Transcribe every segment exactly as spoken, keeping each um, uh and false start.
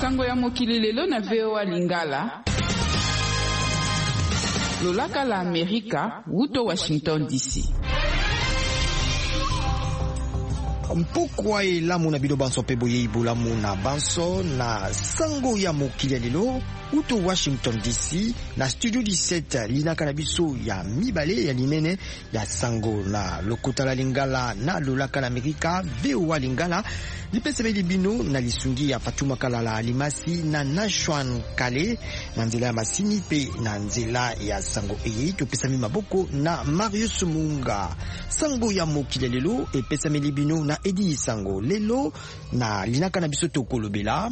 Sango ya mokili lelo na V O A Lingala. Lolaka la Amerika, wuto Washington D C. Mpokwa e lamu na bido banso pe boye ibu lamu na banso na sango ya mokili lelo uto Washington D C na studio dix-sept lina kanabiso ya mibale ya linene ya sango na lokota la Lingala na lolaka la Amerika V O A Lingala lipesebe libino na lisungi ya Fatuma Kalala Alimasi na Nashwan Kale na nzela ya masini pe na nzela ya sango eye topesami maboko na Marius Munga. Sango ya mokili lelo epesami libino na Edi Sango lelo na linaka na biso tokolobela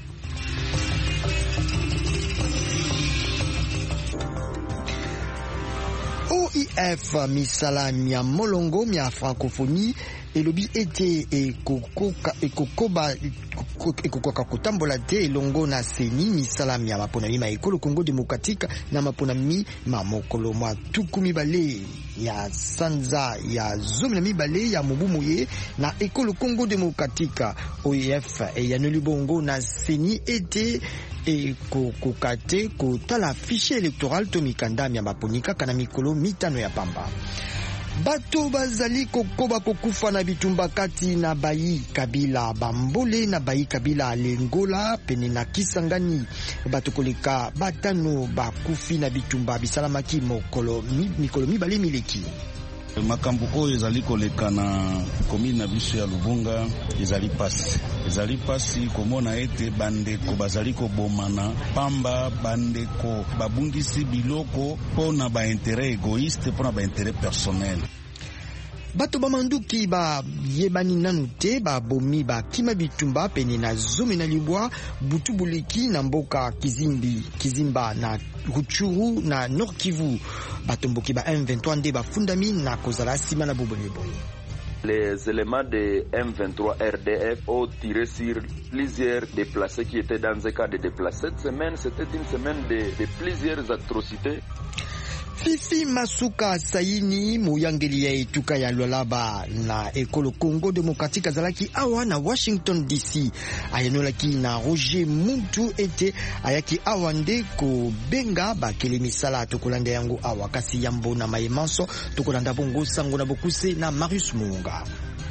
O I F misala mia molongo mia francophonie elobi ete ekokoka ekokoba ekokoka kutambola te elongo na seni misala mia maponami ma ekolo Congo Démocratique na maponami ma mokolo mwa tuku mibale ya sanza ya zomi na mibale ya mobumu ye na ekolo Congo Démocratique. O I F eyanoli bongo na seni ete ekokoka te kotala fichier électoral to mikanda mia maponika kana mikolo mitano ya pamba. Bato bazali kokoba kokufa na bitumba kati na bayi kabila bambole na bayi kabila lengola pene na Kisangani. Bato koleka batano bakufi na bitumba bisalamaki mokolo mikolo mibale mileki. Makambo oyo ezali koleka na komine na biso ya Lubunga ezali pasi ezali pasi komona ete bandeko bazali kobomana pamba bandeko babungisi biloko pona ba intérêt égoïste pona ba intérêt personnel. Bato bamanduki ba yebani nanu te ba bomi ba kima bitumba pene na zomi na libwa butubuliki na mboka Kizimbi Kizimba na Ruchuru na Nord Kivu. Batomboki ba M vingt-trois nde ba fundami na kozala sima na bobolebo. Les éléments de M vingt-trois R D F ont tiré sur plusieurs déplacés qui étaient dans un cas de déplacés. Cette semaine, c'était une semaine de, de plusieurs atrocités. Fifi Masuka Saini muyangeli ya etuka ya Lualaba na ekolo Congo Démocratique azalaki awa na Washington D C. Ayanolaki na Roger Muntu ete ayaki awa nde ko benga bakele misala tokolanda yango awa kasi yambo na mayemanso tokolanda bongo sango na bokuse na Marius Munga.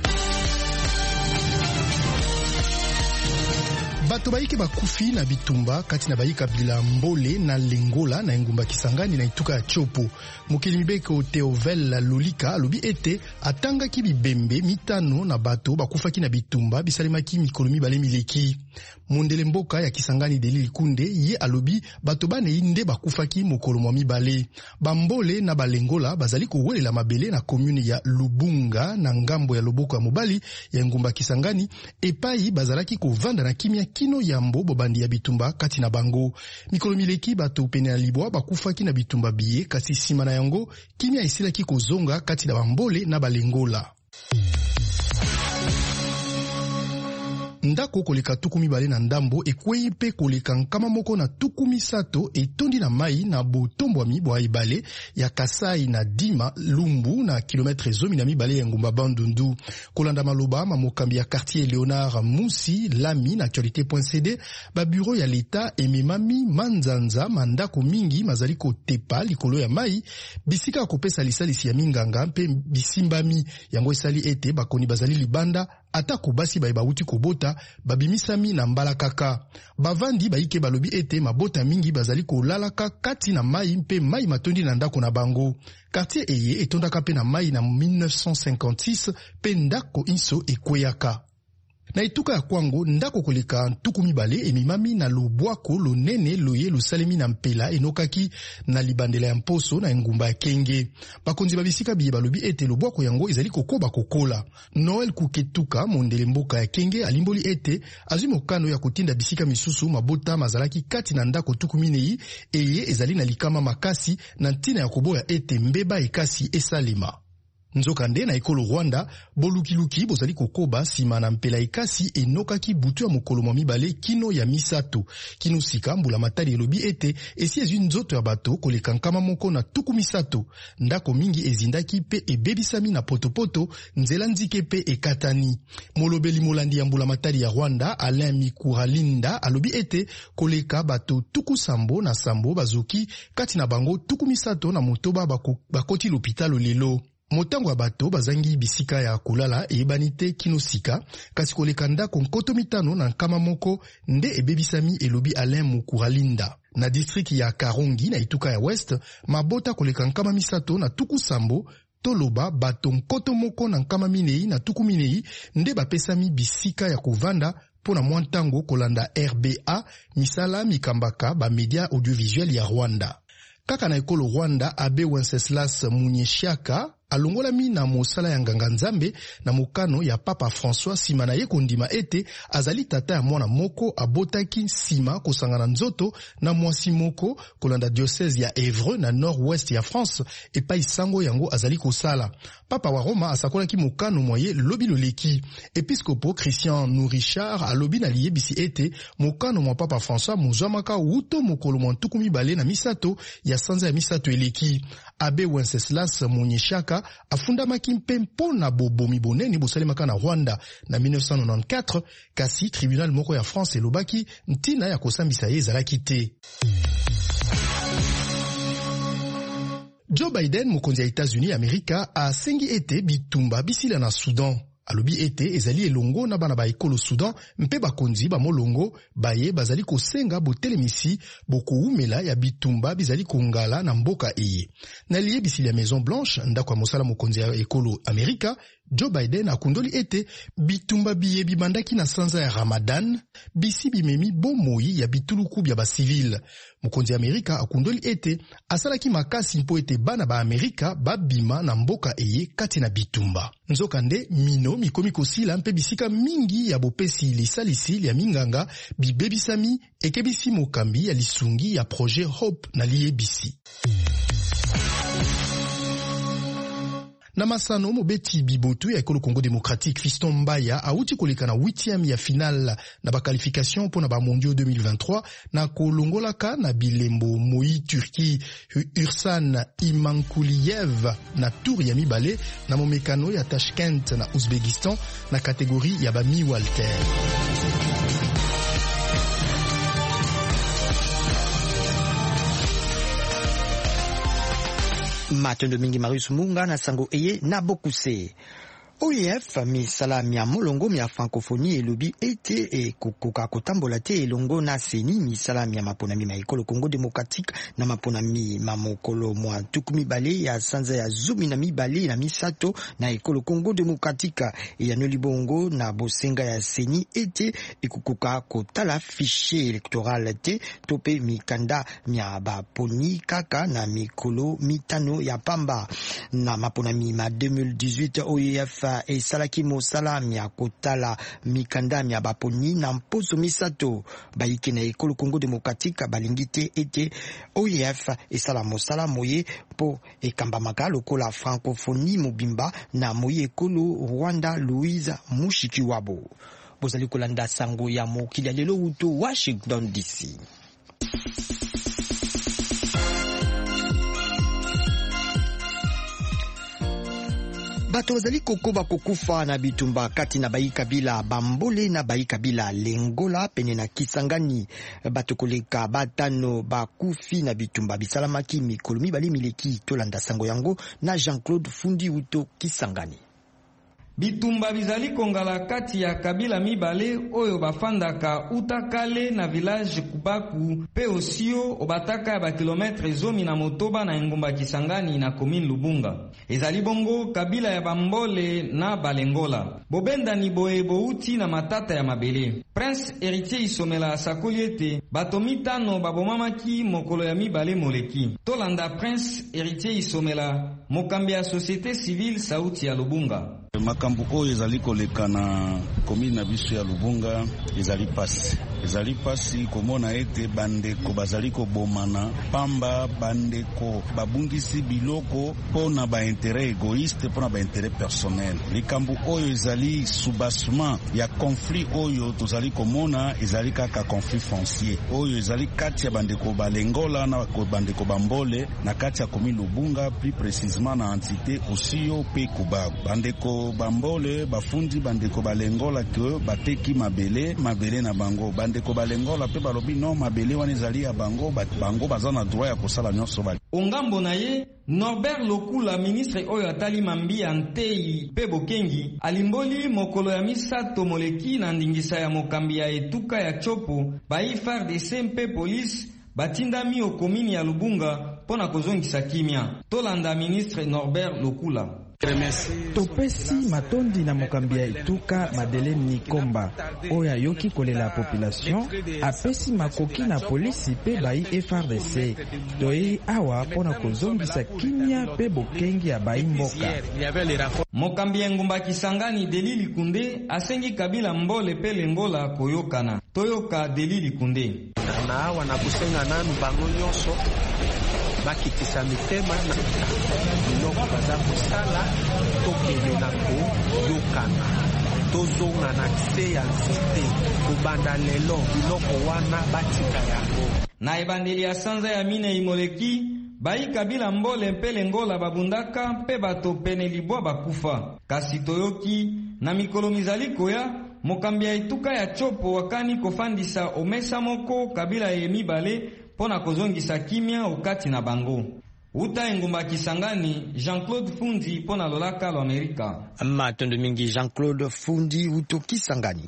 Bato baike bakufi na bitumba kati na baika bila mbole na lengola na engumba Kisangani na ituka ya Chopo. Mokili mibeko Theovel Lolika alobi ete atanga ki bibembe mitano na bato bakufaki na bitumba bisalimaki mikolo mibale mileki. Mondele mboka ya Kisangani Deli Kunde ye alobi bato bane inde bakufaki mokolo mwa mibale. Bambole na balengola bazali kowelela mabele na commune ya Lubunga na ngambo ya loboko ya mobali ya engumba Kisangani epai bazalaki kovanda na kimia kino yambo bobandi ya bitumba kati na bango. Mikolo mileki bato pene na libwa bakufaki na bitumba biye kasi sima na yango kimia esilaki kozonga kati na bambole na balengola. Ndako koleka tuku mibale na ndambo ekwei pe koleka nkama moko na tuku misato etondi na mai na botombwami bwa ebale ya Kasai na Dima Lumbu na kilometre zomi na mibale ya ngumba Bandundu. Kolanda maloba ma mokambi ya quartier Léonard Moussi Lami na actualité point c d ba bureau ya l'État ememami manzanza mandako mingi mazali kotepa likolo ya mai bisika kopesa lisalisi ya minganga mpe bisimbami yango esali ete bakoni bazali libanda ata kubasi ba bauti kobota babimisami na mbala kaka. Bavandi baike balobi ete mabota mingi bazali kolalaka kati na mai mpe mai matondi na ndako na bango. Quartier eye etondaka pe na mai na mille neuf cent cinquante-six pe ndako inso ekweyaka. Na ituka ya kwango ndako koleka ntuku mibale emimami na lobwako lonene loye losalemi na mpela enokaki na libandela ya mposo na engumba ya Kenge. Bakonzi babisika biye balobi ete lobwako yango ezali kokoba kokola. Noel Kuketuka mondele mboka ya Kenge alimboli ete azwi mokano ya kotinda bisika misusu mabota mazalaki kati na ndako tuku minei eye ezali na likama makasi na ntina ya koboya ete mbeba ekasi esalema. Nzokande na ekolo Rwanda, bolukiluki bozali kokoba sima na mpela ekasi enokaki butu ya mokolo mwa mibale kino ya misato. Kino sika mbula matali elobi ete esi ezwi nzoto ya bato koleka nkama moko na tuku misato. Ndako mingi ezindaki pe ebebisami na potopoto, nzela nzike pe ekatani. Molobeli molandi ya mbula matali ya Rwanda, Alain Mikuralinda, alobi ete koleka bato tuku sambo na sambo bazoki kati na bango tuku misato na motoba bako, bakoti l'hôpital lelo. Motango ya bato bazangi bisika ya kolala eyebani te kino sika, kasi koleka ndako nkoto mitano na nkama moko nde ebebisami, elobi Alain Mukuralinda. Na district ya Karongi na ituka ya West, mabota koleka nkama misato na tuku sambo, toloba bato nkoto moko na nkama minei na tuku minei nde bapesami bisika ya kovanda pona mwantango kolanda R B A, misala mikambaka ba media audiovisuel ya Rwanda. Kaka na ekolo Rwanda, Abe Wenceslas Munyeshiaka alongolami na mosala ya nganga nzambe na mokano ya Papa François sima na ye kondima ete azali tata ya mwana moko abotaki sima kosangana nzoto na mwasi moko kolanda diocese ya Évreux na nord-ouest ya France epai sango yango azali kosala. Papa wa Roma asakolaki mokano moye lobi loleki. Episkopo Christian Nourichard alobi na liyebisi ete mokano mwa Papa François muzwamaka wuto mokolo mwa ntuku mibale na misato ya sanza ya misato eleki. Abe Wenceslas Munyeshiaka afundamaki mpe mpona bobomi boneni bosalemaka na Rwanda na mille neuf cent quatre-vingt-quatorze, kasi tribunal moko ya France elobaki ntina ya kosambisa ye ezalaki te. Joe Biden, mokonzi ya États-Unis Amerika, asengi ete bitumba bisila na Sudan. Alobi ete ezali elongo na bana ba ekolo Sudan mpe bakonzi ba molongo baye bazali kosenga botelemisi bokuumela ya bitumba bizali kongala na mboka eye. Na liyebisi ya Maison Blanche, ndako ya mosala mokonzi ya ekolo Amerika, Joe Biden akundoli ete bitumba biye bibandaki na sanza ya Ramadan bisi bimemi bomoi ya bituluku bya ba civil. Mokonzi ya Amerika akundoli ete asalaki makasi mpo ete bana ba Amerika babima na mboka eye kati na bitumba. Nzokande mino mikomi kosila mpe bisika mingi ya bopesi lisalisi ya minganga bibebisami ekebisi mokambi ya lisungi ya projet Hope na liyebisi. Na masano mobeti bibotu ya ekolo Congo Démocratique Fiston Mbaya auti koleka na huitième ya final na ba qualification pona ba mondiaux deux mille vingt-trois na kolongolaka na bilembo Moi Turki Ursan Imankuliyev na tour ya mibale na momekano ya Tashkent na Uzbekistan na kategori ya ba mi Walter. Matondo mingi Marius Munga na sango eye na bokuse. O E F misala mia molongo mia francophonie elobi ete e kukuka kotambola te elongo na seni misala mia mapona mi maikolo Congo Démocratique na mapona mi mamokolo mwa tukumi bale ya sanza ya zumi na mibale na misato na ekolo Congo Démocratique ya nolibongo na bosenga ya seni ete ekukuka kotala fichier électoral te tope mikanda mia baponi kaka na mikolo mitano ya pamba na mapona mi ma deux mille dix-huit. O E F e salaki mosala mia kotala mikanda mia baponi na mposo misato baiki na ekolo Congo Démocratique balingi te ete O E F e sala mosala moye po ekambamaka lokola francophonie mobimba na moye ekolo Rwanda Louise Mushikiwabo. Bozali kolanda sango ya mokili ya lelo uto Washington D C. Bato bazali kokoba kokufa na bitumba kati na bai kabila Bambole na bai kabila Lengola pene na Kisangani. Bato koleka batano bakufi na bitumba bisalamaki mikolo mibali mileki tolanda sango yango na Jean-Claude Fundi uto Kisangani. Bitumba bizali kongala kati ya kabila mibale oyo bafandaka utakale na village Kubaku pe osio obataka ba kilometre zomi na motoba na engomba Kisangani na commune Lubunga. Ezali bongo kabila ya Bambole na Balengola. Bobenda ni boye bouti na matata ya mabele. Prince Héritier Isomela asakoliete bato mitano babomamaki mokolo ya mibale moleki. Tolanda Prince Héritier Isomela mokambi ya société civile sauti ya Lubunga. Makambo oyo ezali koleka na komini na biso ya Lubunga ezali pasi. ezali pasi komona ete bandeko bazali kobomana pamba bandeko babungisi biloko pona ba intérêt égoïste pona ba intérêt personnel. Likambo oyo ezali soubassement ya conflit oyo tozali komona ezali kaka conflit foncier oyo ezali kati ya bandeko balengola na bandeko bambole na kati ya komi Lubunga, plus précisément na entité Osio pe Kubabu. Bandeko bambole bafundi bandeko balengola ke bateki mabele mabele na bango, bandeko balengola pe balobi non mabele wana ezali ya bango, bango baza na droit ya kosala nyonso bali. Ongambo na ye Norbert Lokula, ministre oyo atali Mambia Ntei pe Bokengi, alimboli mokolo ya misato moleki na ndingisa ya mokambi ya etuka ya Chopo ba F A R D C mpe police batindami okomini ya Lubunga pona kozongisa kimia. Tolanda ministre Norbert Lokula. Topesi matondi na mokambi ya etuka Madeleine Nikomba oya yoki kolela population apesi makoki na polisi pe bai F R D C toyi awa pona kozongisa kimia pe bokengi ya bai mboka. Mokambi ya ngumba Kisangani Delili Kunde asengi Kabila Mbole pe Lengola koyokana. Toyoka Delili Kunde. Na awa na kusenga nanu bango nyonso bakitisa mitema na biloko baza kosala tokende na koyokana tozonga na se ya nzete kobanda lelo biloko wana batika yango. Na ebandeli ya sanza ya mine imoleki bai Kabila Mbole mpe Lengola babundaka mpe bato pene libwa bakufa. Kasi toyoki na mikolo mizali koya mokambi ya etuka ya Chopo wakani kofandisa omesa moko Kabila ye mibale pona kozongisa kimia ukati na bango. Uta engumba Kisangani, Jean-Claude Fundi pona lolaka lo Amerika. Matondo mingi Jean-Claude Fundi uto Kisangani.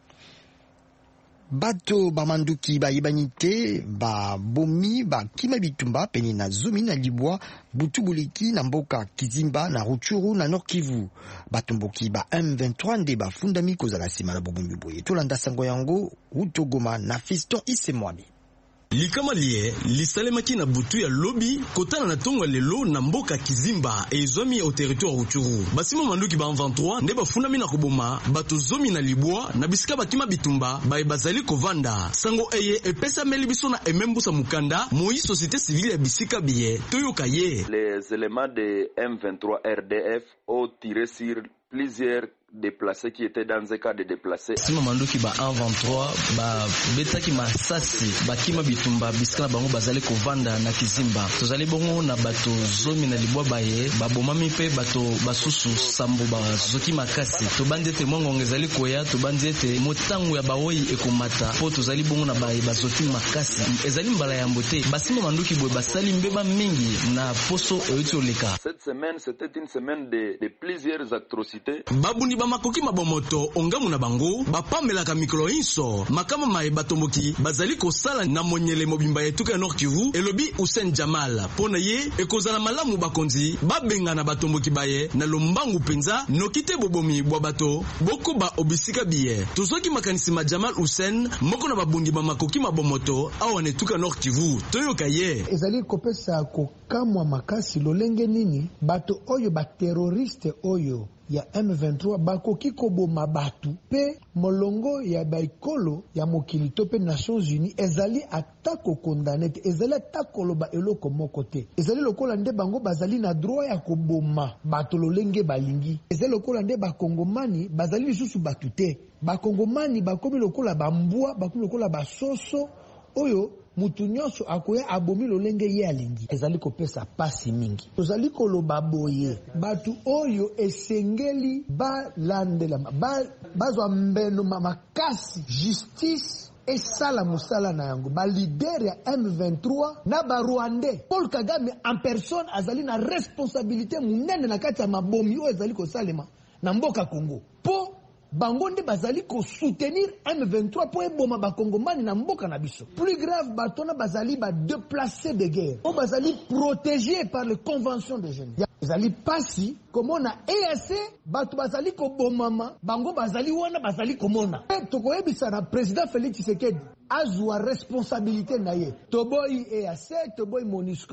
Bato bamanduki ba ibanite ba bomi ba kima bitumba peni na zumi na libwa butubuliki na mboka Kizimba na Ruchuru na Nord Kivu. Batumboki ba M vingt-trois nde ba fundami kozala sima na bobumbi boye. Tolanda sango yango Utogoma na Fiston Isemwami. Likama liye lisalemaki na butu ya lobi kotana na tongo lelo na mboka Kizimba e zomi au territoire Ruchuru. Basima manduki ba vingt-trois nde bafundami na koboma bato zomi na libwa na bisika bakima bitumba ba bazali kovanda. Sango eye epesa meli biso na emembusa mukanda moi société civile ya bisika biye toyoka ye. Les éléments de M vingt-trois R D F ont tiré sur plusieurs déplacés qui étaient dans un cas de déplacés. Sima manduki ba vingt-trois ba betaki masasi bakima bitumba biskana bango bazali kovanda na Kizimba. Tozali bongo na bato zomi na libwa baye babomami pe bato basusu sambo ba zoki makasi. Tobandi ete mongo ngezali koya tobandi ete motangu ya baoyi ekomata po tozali bongo na baye bazoki makasi. Ezali mbala ya mbote basima manduki boye basali mbeba mingi na poso oyoti oleka. Cette semaine c'était une semaine de, de plusieurs atrocités. Babuni makoki mabomoto ongamu na bango bapamelaka mikolo inso makama mae batomboki bazali kosala na monyele mobimba etuka Nord Kivu elobi Hussein Jamal pona ye ekozala malamu bakonzi babenga na batomboki baye na lombangu penza nokite bobomi bwa bato boko ba obisika biye tozoki makanisi ma Jamal Hussein moko na babundi ba makoki mabomoto awa netuka Nord Kivu toyoka ye ezali kopesa kokamwa makasi lolenge nini bato oyo ba terroriste oyo ya M vingt-trois bakoki koboma batu pe molongo ya baikolo ya mokili to pe Nations Unies ezali atako condamné ezali atako loba eloko moko te ezali lokola nde bango bazali na droit ya koboma batu lolenge balingi ezali lokola nde bakongomani bazali lisusu batu te bakongomani bakomi lokola bambwa bakomi lokola basoso oyo mutu nyonso akoya abomi lolenge ye alingi ezali kopesa pasi mingi tozali koloba boye batu oyo esengeli balandela ba, bazwa mbeno makasi justice esala musala na yango ba leader ya M vingt-trois na ba Rwandais Paul Kagame en personne azali na responsabilité munene na kati ya mabomi oyo ezali kosalema na mboka Congo po bango nde bazali ko soutenir M vingt-trois po eboma bakongomani na mboka na biso. Plus grave batona bazali ba déplacés de guerre o bazali protégés par les conventions de Genève. Bazali pasi komona E A C bato bazali ko bomama bango bazali wana bazali komona e tokoyebisa na président Félix Tshisekedi azwa responsabilité na ye toboyi E A C toboyi MONUSCO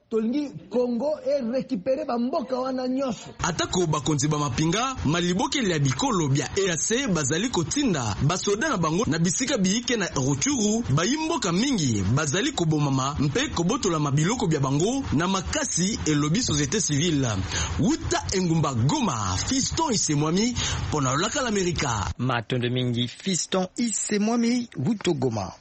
tolingi Congo e récupérer ba mboka wana nyonso. Atako bakonzi ba mapinga malibokeli ya bikolo bya E A C bazali kotinda basoda na bango na bisika biyike na Ruchuru bayimboka mingi bazali kobomama mpe kobotola mabiloko bya bango na makasi elobi société civile. Wuta engumba Goma, Fiston Isemwami pona laka l'Amerika. Matondo mingi Fiston Isemwami Wuto Goma.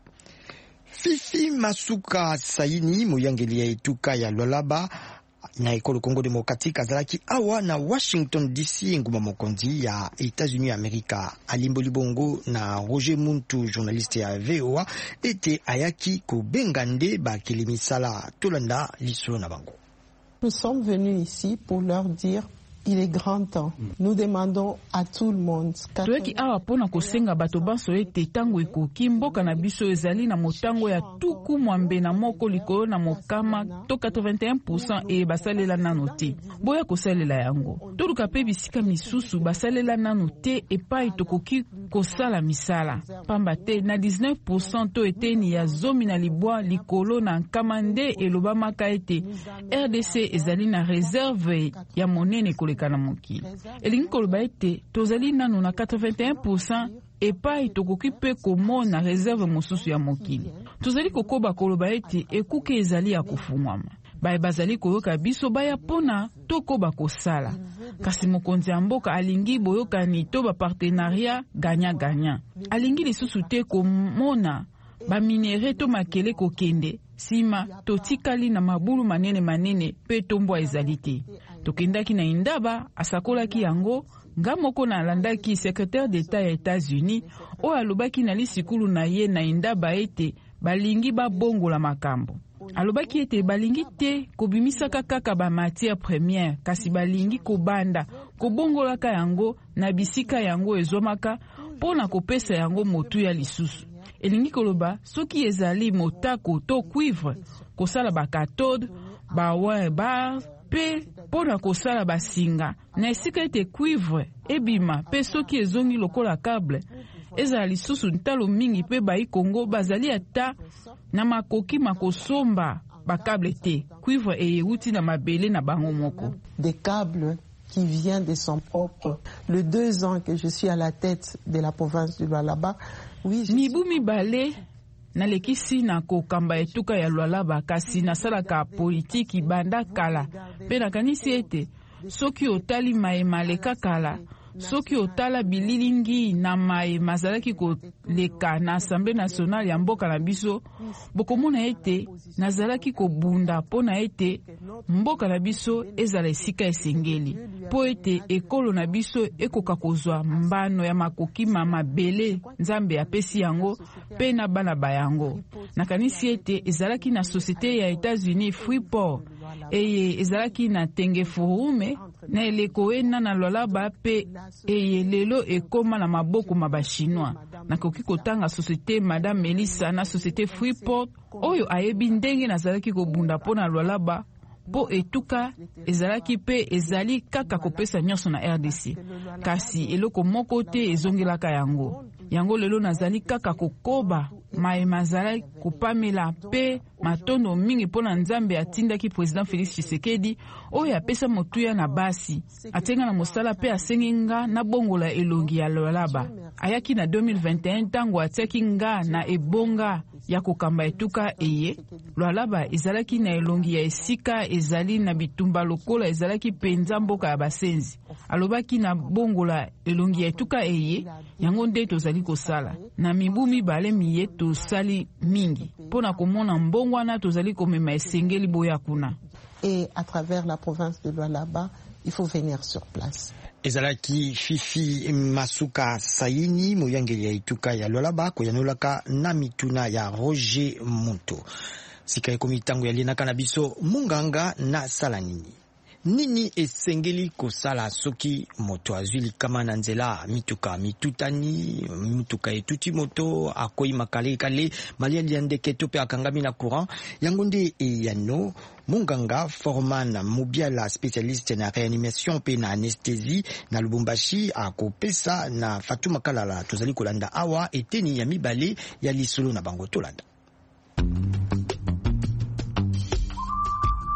Fifi Masuka Saini moyangeli ya etuka ya Lualaba na ekolo Congo Démocratique azalaki awa na Washington D C nguma mokonzi ya États-Unis Amerika. Alimbo Libongo na Roger Muntu journaliste ya V O A ete ayaki ko bengande ba kelimisala tolanda liso na bango. Nous sommes venus ici pour leur dire il est grand temps. Nous demandons à tout le monde. Toeki awa pona kosenga bato banso ete tango ekoki mboka na biso ezali na motango ya tuku mwambe na moko likolo na mokama to quatre-vingt-un pour cent e basalela nano te. Boya kosalela yango. Toluka pe bisika misusu basalela nano te epai tokoki kosala misala. Pamba te na dix-neuf pour cent to eteni ya zomi na libwa likolo na nkama nde elobamaka ete R D C ezali na réserve ya monene koleka na mokili. Elingi koloba ete tozali nano na quatre-vingt-un pour cent epai tokoki pe komona réserve mosusu ya mokili. Tozali kokoba koloba ete ekuke ezali ya kofungwama. Baye bazali koyoka biso baya pona tokoba kosala. Kasi mokonzi ya mboka alingi boyokani to ba partenariat ganya-ganya. Alingi lisusu te komona ba minere to makele kokende sima totikali na mabulu manene manene pe tombwa ezali te. Tokendaki na Indaba asakolaki yango nga moko na landaki secrétaire d'État ya États-Unis o alobaki na lisikulu na ye na Indaba ete balingi babongola makambo. Alobaki ete balingi te kobimisaka kaka ba matière première kasi balingi kobanda kobongolaka yango na bisika yango ezomaka pona kopesa yango motu ya lisusu. Elingi koloba soki ezali motako to cuivre kosala ba cathode ba wire bar pe pona kosala basinga na esika ete cuivre ebima pe soki ezongi lokola câble ezala lisusu ntalo mingi pe bayi Congo bazali ata na makoki makosomba ba câble te cuivre eyeuti na mabele na bango moko. Des câbles qui vient de son propre. Le deux ans que je suis à la tête de la province du Lualaba, oui, je mibu mibale na lekisi na kokamba etuka ya Lualaba kasi nasalaka politiki banda kala pe nakanisi ete soki otali mayemaleka kala soki otala bililingi na maye mazalaki koleka na Assemblée nationale ya mboka na biso bokomona ete nazalaki kobunda pona ete mboka na biso ezala esika esengeli po ete ekolo na biso ekoka kozwa mbano ya makoki mabele Nzambe apesi yango pe na bana bayango. Nakanisi ete ezalaki na société ya États-Unis Freeport eye ezalaki na Tengefurume na eleko ena na Lualaba pe eye lelo ekoma na maboko maba chinois. Nakoki kotanga société Madame Melissa na société Freeport oyo ayebi ndenge nazalaki kobunda pona Lualaba po etuka ezalaki pe ezali kaka kopesa nyonso na R D C. Kasi eloko moko te ezongelaka yango. Yango lelo nazali kaka kokoba maye mazala kopamela pe matondo mingi pona Nzambe atindaki président Félix Tshisekedi oyo apesa motuya na basi atenga na mosala pe asengi nga na bongola elongi ya Lualaba. Ayaki na deux mille vingt et un tango atiaki nga na ebonga ya kokamba etuka eye Lualaba ezalaki na elongi ya esika ezali na bitumba lokola ezalaki penza mboka ya basenzi. Alobaki na bongola elongi ya etuka eye yango nde tozali kosala na mibu mibale miye tosali mingi pona komona mbongo wana tozali komema esengeli boya kuna. Et à travers la province de Lualaba, il faut venir sur place. Ezalaki Fifi Masuka Saini moyangeli ya ituka ya Lualaba koyanolaka na mituna ya Roger Muntu. Sika ekomi tango ya lienaka na biso munganga na salanini. Nini esengeli kosala soki moto azwili kama na nzela mituka mitutani mituka etuti moto akoi makale kale maliali yandeke tope akangami na courant yango nde eyano munganga Forman Mubiala spécialiste na réanimation pe na anesthésie na Lubumbashi akopesa na Fatuma Kalala tozali kolanda awa eteni ya mibale ya lisolo na bango tolanda.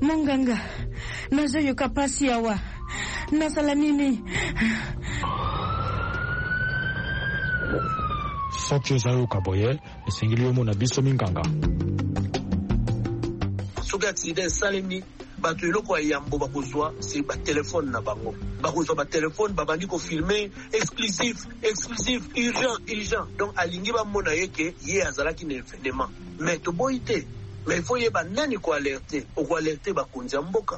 Monganga, nazoyoka pasi awa. Nasala nini? Soki ozayoka boye, esengeli yo mona biso minganga. Soki accident esalemi, bato eloko ya yambo bakozwa c'est ba téléphone na bango. Bakozwa ba téléphone babandi ko filmer exclusif, exclusif, urgent, urgent. Donc alingi ba mona yeke ye azalaki na événement. Mais to boité, mais il faut yeba nani ko alerter, o ko alerter ba konzi mboka.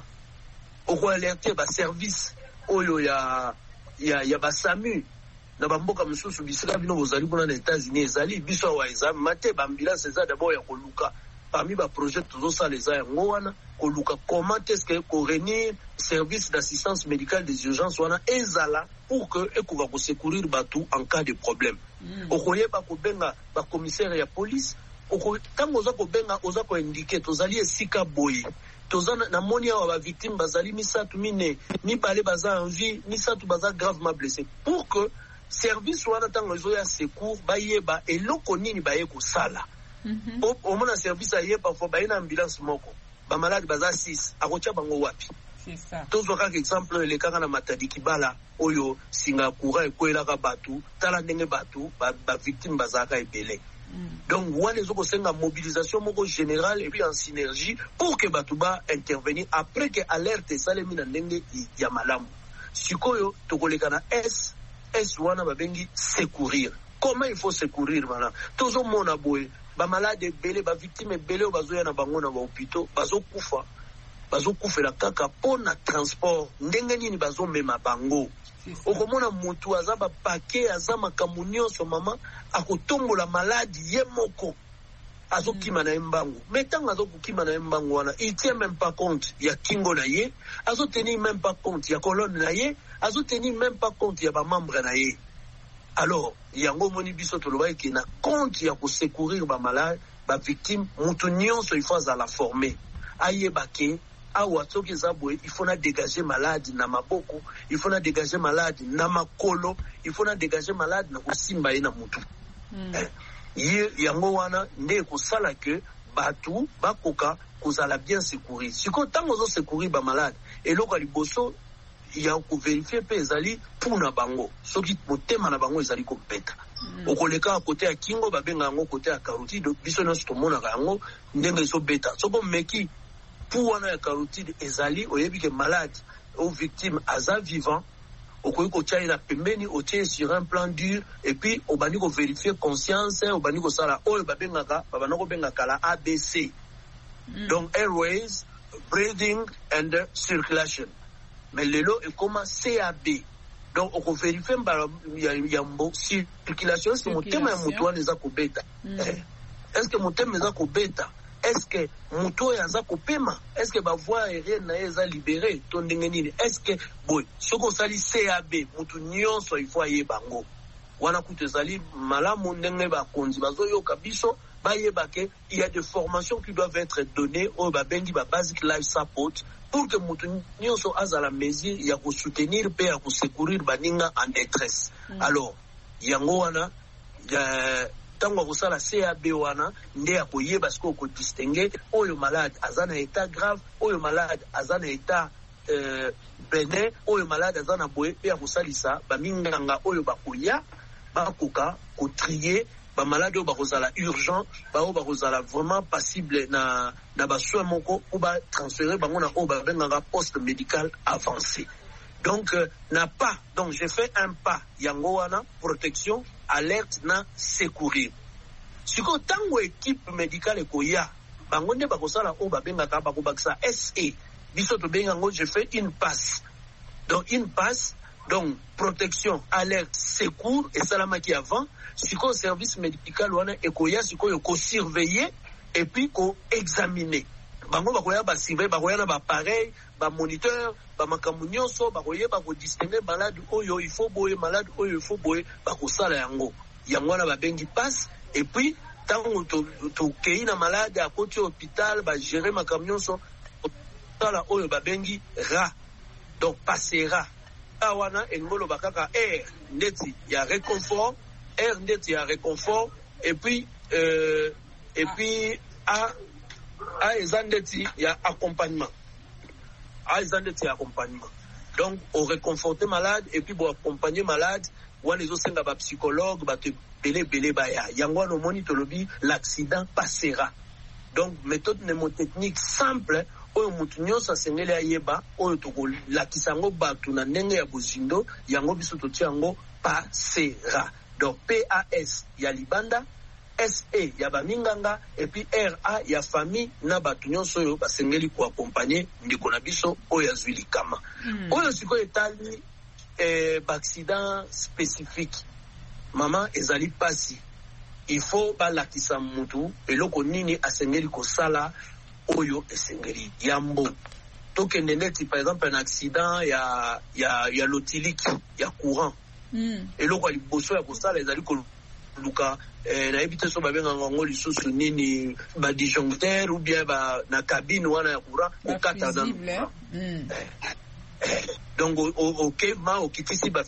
O ko alerter ba service oyo ya ya ya ba SAMU. Na bamboka msusu bisika bino bozali kuna na États-Unis ezali biso wa exam mate ba ambulance eza d'abord ya koluka parmi ba projet toujours ça les a yango wana koluka comment est-ce que ko réunir service d'assistance médicale des urgences wana ezala pour que ekuva ko secourir batu en cas de problème. Mm. Okoye ba ko benga ba commissaire ya police oko tango za ko benga oza ko indiquer tozali esika boye tozana na moni ya ba victime bazali misatu mine ni balé baza en vie ni satu baza gravement blessé pour que service wana tango zo ya secours ba yeba eloko nini ba ye ko sala. Mhm. Mm o mona service aye parfois ba ina ambulance moko ba malade baza six akocha bango wapi. C'est ça. Tozo ka exemple le kanga na Matadi Kibala oyo Singapour ekwela ka batu tala ndenge batu ba, ba victime bazaka ebele. Mm. Donc wana ezoko senga mobilisation moko générale et puis en synergie pour que batu ba intervenir après que alerte salemi na ndenge ya malamu. Sikoyo tokoleka na S S wana babengi secourir. Comment il faut secourir maintenant? Tozo mona boye ba malade belé ba victime belé bazoya na bango na ba hôpitaux bazo kufa bazo kufela kaka pona transport ndenge nini bazo mema bango. Okomona mutu azaba paquet azama kamunio so mama akotombola malade ye moko azo kima na mbangu. Metanga azo kima na mbangu wana il tient même pas compte ya kingo na ye, azo tenir même pas compte ya colonne na ye, azo tenir même pas compte ya ba membre na ye. Alors yango moni biso toloba ki na compte ya ko secourir ba malade ba victime mutu nyonso il faut à la former ayeba ke awa soki zabwe il faut na dégager malade na maboko, il faut na dégager malade na makolo, il faut na dégager malade na kosimba ye na mutu. Mm. Eh, ye yango wana nde ko sala ke batu bakoka kozala bien secourir. Siko tango zo secourir ba malade eloko liboso ya ko vérifier pe ezali puna bango soki motema na bango ezali ko peta. Mm. Okoleka côté ya kingo babenga yango côté ya carotide biso na stomona yango ndenge so beta soko meki pour wana ya carotide ezali oyebi ke malade ou victime aza vivant okoyi ko tia na pembeni o tia sur un plan dur et puis obandi ko vérifier conscience obandi ko sala oyo babengaka babana ko bengaka la A B C. Mm. Donc airways, breathing and circulation. Mais lelo e koma C A B. Donc on vérifie mbala ya mbo circulation c'est motema ya mutu wana eza ko beta. Mm. Eh, est-ce que motema eza ko beta? Est-ce que muto yaza kopema? Est-ce que ba voie aérienne na eza libérée to ndenge nini? Est-ce que boy soko sali C A B mutu nyonso il faut aye bango wana kutu ezali malamu ndenge ba konzi bazoyoka biso bayeba ke il y a des formations qui doivent être données au babengi ba basic life support pour que mutu nyonso azala mesure ya ko soutenir pe ya ko secourir baninga en détresse. Mm. Alors yango wana ya tango kusala C A B wana nde ya koyeba siko ko distinguer oyo malade azana état grave oyo malade azana état euh, bénin oyo malade azana boye pe ya kosalisa baminganga oyo bakoya bakoka ko trier ba malade oyo bakozala urgent ba oyo bakozala vraiment passible na na ba soins moko ou ba transférer bango na oyo babenganga poste médical avancé. Donc euh, n'a pas donc j'ai fait un pas yango wana protection alerte na secourir. Siko tango équipe médicale koya bango nde bakosala o babengaka bakobakisa S A biso to bengango je fais une passe. Donc une passe donc protection alerte secours et salamaki avant siko service médical wana ekoya siko yo ko surveiller et puis ko examiner. Bango bakoya ba surveiller bakoya na ba pareil ba moniteur ba makambo nyonso bakoye ba ko distinguer malade oyo il faut boye malade oyo il faut boye bakosala yango yango na babengi passe et puis tango to to kei na malade à côté hôpital ba gérer makambo nyonso sala oyo babengi ra donc passera awana engolo bakaka air ndeti ya réconfort air ndeti ya réconfort et puis euh, et puis a a ezandeti ya accompagnement. aizande ti accompagnement. Donc on réconforter malade et puis bon accompagner malade wana ezosenga ba psychologue ba te belé belé baya yango no monitolobi l'accident passera. Donc méthode mnémotechnique simple oyo mutu nyonso asengeli ayeba oyo tokolakisa yango bato na ndenge ya bozindo yango biso totia yango passera. Donc P A S ya libanda, S E ya baminganga et puis R A ya famille na bato nyonso oyo basengeli ko accompagner ndiko na biso oyo azwi likama. Mm. Oyo siko etali eh, accident spécifique. Maman ezali pasi. Il faut balakisa mutu eloko nini asengeli ko sala oyo esengeli yambo. Tokende neti par exemple un accident ya ya ya lotiliki ya courant. Mm. Eloko liboso ya kosala ezali ko luka eh, na ebite so babenga ngongo lisusu nini ba disjoncteur ou bien ba na cabine wana ya courant au kata dans mm. eh, donc au okay ma au kitisi ba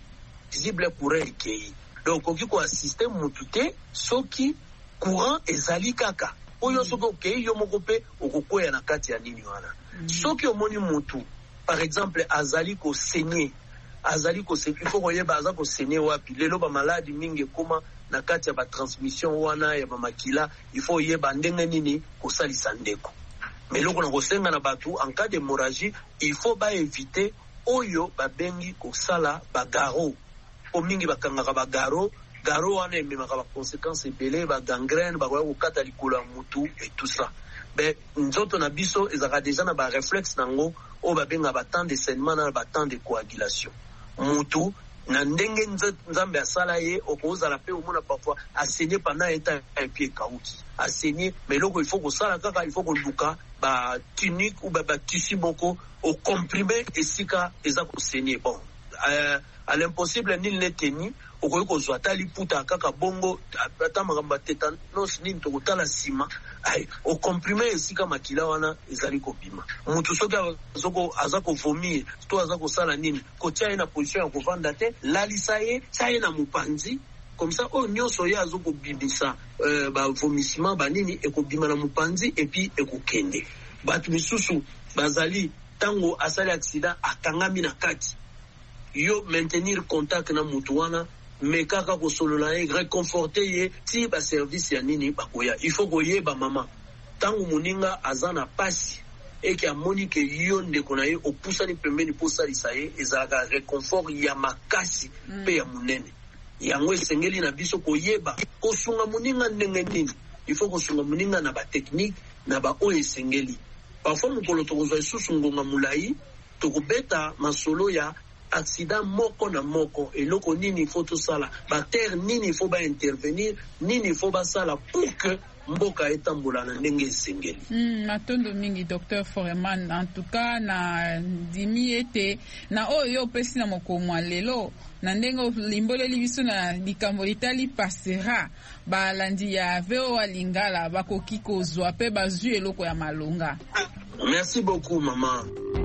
visible courant ikei donc oki ko assister mutute soki courant ezali kaka oyo soko okay yo moko pe okokoya na kati ya nini wana mm. soki omoni mutu par exemple azali ko saigner azali ko se il faut koyeba aza ko saigner wapi lelo ba maladi mingi koma na kati ya ba transmission wana ya ba makila il faut yeba ndenge nini ko salisa ndeko mais loko na kosenga na batu en cas d'hémorragie il faut ba éviter oyo ba bengi ko sala ba garo o mingi bakanga ba garo garo wana ememaka ba conséquences ebele ba gangrène ba ko kata likolo ya mutu et tout ça ben nzoto na biso ezaka déjà na ba réflexe nango o ba benga ba temps de saignement na ba temps de coagulation mutu na ndenge nzambe asala ye okozala pe omona parfois asaigner pendant un temps un pied kauki asaigner mais loko il faut ko sala kaka il faut ko luka ba tunique ou ba ba tissu moko au comprimé esika eza ko saigner bon euh, à l'impossible nil n'est tenu okoyi kozwa tali puta kaka bongo ata makambo tétanos nini tokotala sima ay au comprimé esika makila wana ezali kobima mutu soki azoko aza ko vomir to aza ko sala nini kotia na position ya kovanda te lalisa ye tia na mupanzi comme ça o nyonso ya azoko bibisa euh, ba vomissement ba nini ekobima na mupanzi et puis ekokende batu misusu bazali tango asali accident akangami na kati yo maintenir contact na mutu wana mais kaka ko solola ye réconforter ye ti ba service ya nini bakoya il faut koye ba mama tangu muninga azana pasi eki amoni ke yo ndeko na ye opusani pembeni po salisa ye ezalaka réconfort ya makasi mm. pe ya munene yango esengeli na biso koyeba kosunga muninga ndenge nini il faut kosunga muninga na ba technique na ba o esengeli parfois mukolo tokozwa isusu ngonga mulai tokobeta masolo ya accident moko na moko eloko nini il faut tout sala ba terre nini il faut ba intervenir nini il faut ba sala pour que mboka etambola na ndenge esengeli. Mm, matondo mingi docteur Foreman en tout cas na dimi ete na oyo pesi na mokomwa lelo na ndenge limboleli biso na likambo litali passera balandi ya veo walingala bakoki kozwa pe bazwi eloko ya malonga. Merci beaucoup maman.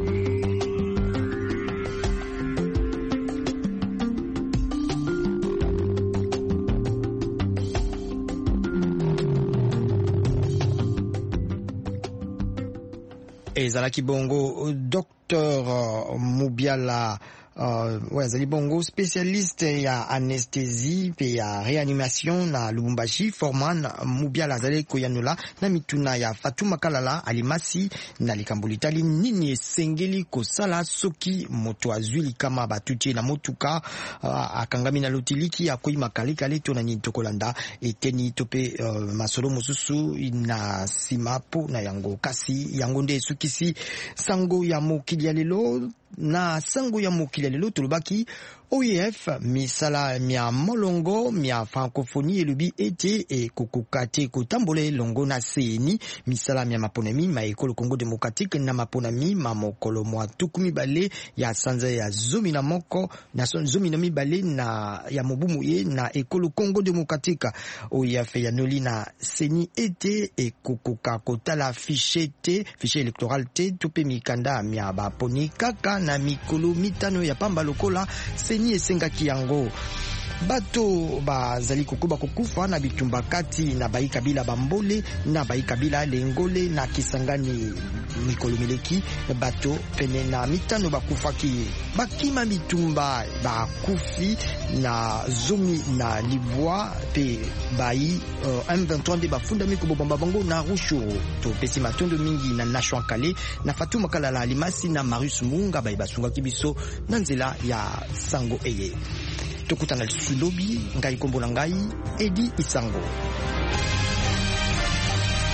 ezalaki bongo docteur Mubiala Uh, ouais, Zali Bongo, spécialiste ya anesthésie pe ya réanimation na Lubumbashi, Forman Mubiala Zali Koyanula na mituna ya Fatuma Kalala Alimasi na likambo litali nini esengeli kosala soki moto azwili kama batutie na motuka uh, akangami na lotiliki akoyi makalika leto na nyitokolanda eteni tope uh, masolo mosusu na simapo na yango kasi yango nde sukisi sango ya mokili ya lelo na sango ya mokili lelo tolobaki O I F misala mia molongo mia francophonie elubi ete e kokokate kotambole longo na seni misala mia maponami ma ekolo Congo démocratique na maponami ma mokolo mwa tukumi bale ya sanza ya zomi na moko na zomi na mibale na ya mobumu ye na ekolo Congo démocratique. O I F ya noli na seni ete e kokoka kotala fiche te fiche électoral te tope mikanda mia baponi kaka na mikolo mitano ya pamba lokola seni esengaki yango. bato bazali kokoba kokufa na bitumba kati na bai kabila bambole na bai kabila lengole na Kisangani mikolo mileki bato pene na mitano bakufaki bakima bitumba bakufi na zomi na libwa pe bai uh, M vingt-trois de bafunda miko bomba bango na Rushuru to pesi matondo mingi na Nashwan Kale na Fatuma Kalala Alimasi na Marius Munga bai basunga kibiso na nzela ya sango eye tokutana lisulobi ngai kombo na ngai Edi Isango.